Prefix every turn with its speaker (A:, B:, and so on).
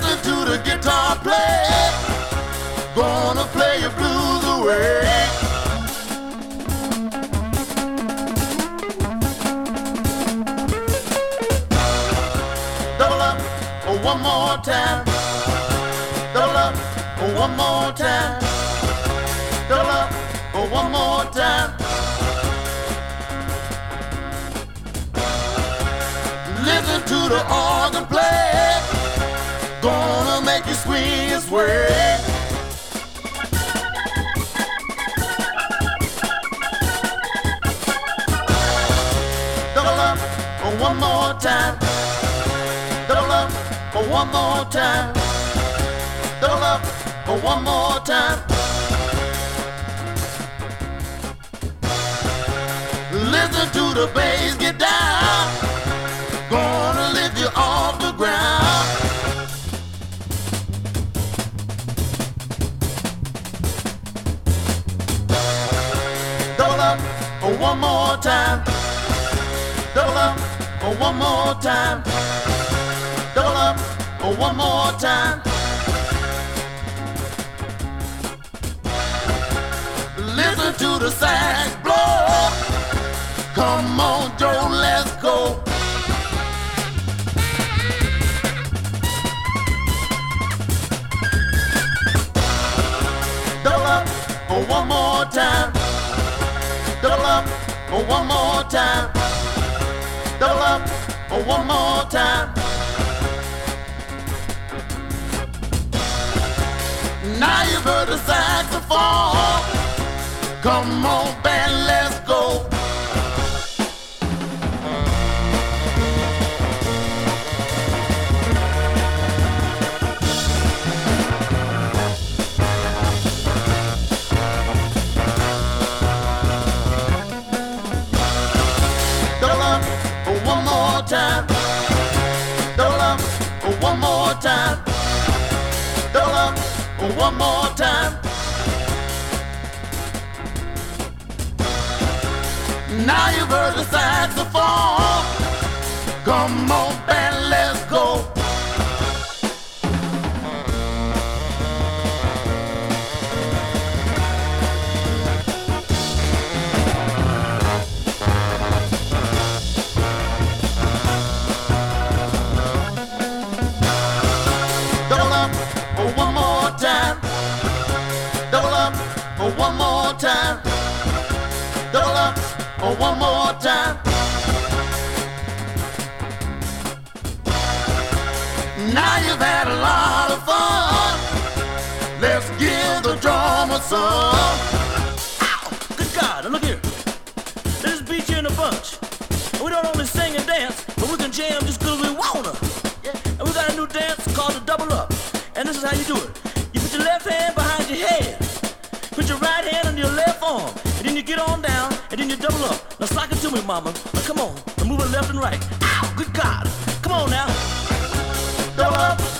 A: Listen to the guitar play, gonna play your blues away. Double up, oh, one more time. Double up, oh, one more time. Double up, oh, one more time. Listen to the organ play, gonna make you swing and sway. Double up, oh, one more time. Double up, oh, one more time. Double up, oh, one more time. Listen to the bass get down, gonna lift you off the ground. Double up, oh, one more time. Double up, oh, one more time. Double up, oh, one more time. Listen to the sax blow. Come on, Joe, let's go. Double up, oh, one more time. Double up, oh, one more time. Double up, oh, one more time. Now you've heard the saxophone. Come on, band, let's go. Double up, oh, one more time. Double up, oh, one more time. Double up, oh, one more time. Now you've heard the saxophone. Come on, band, let's go. Double up, oh, one more time. Double up, oh, one more time. Double up, oh, one more time. Now you've had a lot of fun. Let's give the drum a song.
B: Ow! Good God, now look here. Let's beat you in a bunch. And we don't only sing and dance, but we can jam just good as we wanna. Yeah. And we got a new dance called the double up. And this is how you do it. You put your left hand behind your head. Put your right hand on your left arm. And then you get on down, and then you double up. Now slack it to me, mama. Now come on. Now move it left and right. Ow! Good God. Come on now.
A: Double up.